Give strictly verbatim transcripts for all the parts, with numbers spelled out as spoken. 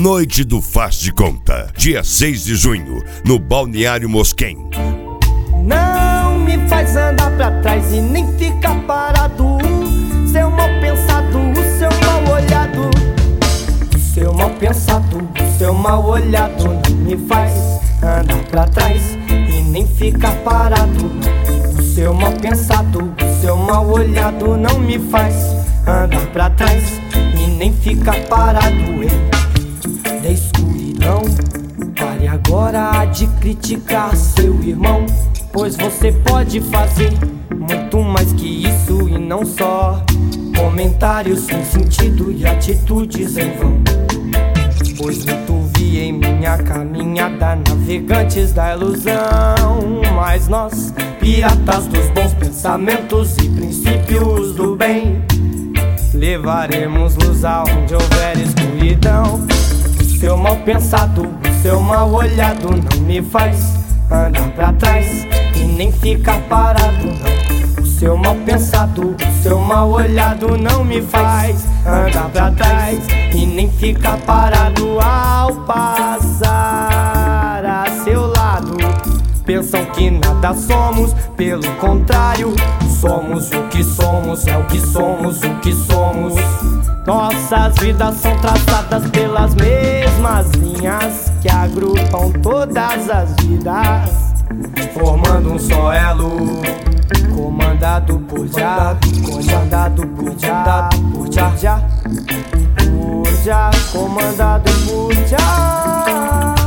Noite do Faz de Conta, dia seis de junho, no Balneário Mosquém. Não me faz andar pra trás e nem ficar parado. Seu mal pensado, o seu mal olhado. O seu mal pensado, o seu mal olhado não me faz andar pra trás e nem ficar parado. O seu mal pensado, o seu mal olhado não me faz andar pra trás e nem ficar parado. Ei, da escuridão, pare agora de criticar seu irmão, pois você pode fazer muito mais que isso e não só comentários sem sentido e atitudes em vão. Pois muito vi em minha caminhada navegantes da ilusão, mas nós, piratas dos bons pensamentos e princípios do bem, levaremos luz aonde houver escuridão. Seu mal pensado, o seu mal olhado não me faz andar pra trás e nem ficar parado, não. O seu mal pensado, o seu mal olhado não me faz andar pra trás e nem ficar parado. Ao passar a seu lado, pensam que nada somos, pelo contrário, somos o que somos, é o que somos, o que somos. Nossas vidas são traçadas pelas mesmas linhas que agrupam todas as vidas, formando um só elo, comandado por já, comandado por já, por já, já, por já, comandado por já.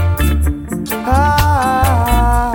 Ah,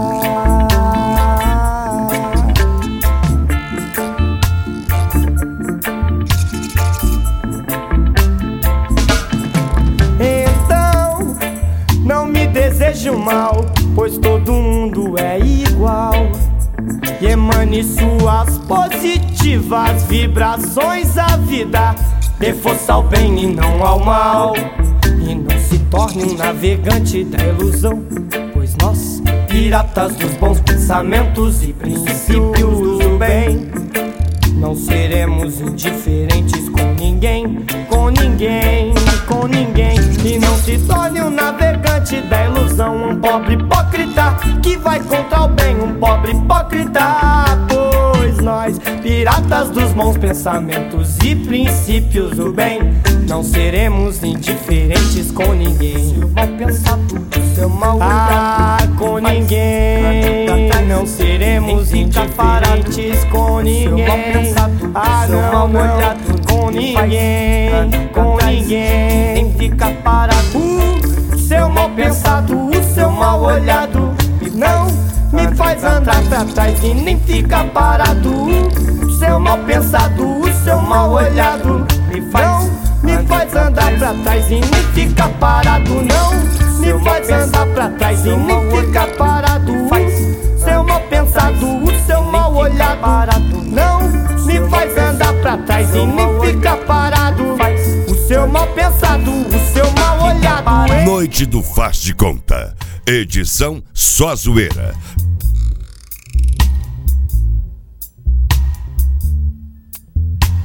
então, não me desejo mal, pois todo mundo é igual. E emane suas positivas vibrações à vida, dê força ao bem e não ao mal. E não se torne um navegante da ilusão, pois nós, piratas dos bons pensamentos e princípios do bem, não seremos indiferentes com ninguém, com ninguém, com ninguém. E não se torne um navegante da ilusão, um pobre hipócrita que vai contra o bem, um pobre hipócrita. Pois nós, piratas dos bons pensamentos e princípios do bem, não seremos indiferentes com ninguém. Seu mal pensado, seu mal olhado, ah, com ninguém, não seremos indiferentes com ninguém. Ah, não, não, com ninguém, com ninguém, nem fica parado. O seu mal pensado, o seu mal olhado não me faz andar pra trás e nem fica parado. O seu mal pensado, o seu mal olhado não me faz andar pra trás e nem fica parado. Não me faz andar pra trás e nem fica parado. Seu mal pensado, o seu mal olhado não me faz andar pra trás e nem fica parado. O seu mal pensado, o seu mal olhado. Noite do Faz de Conta, edição só zoeira.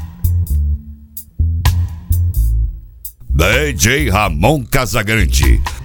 D J Ramon Casagrande,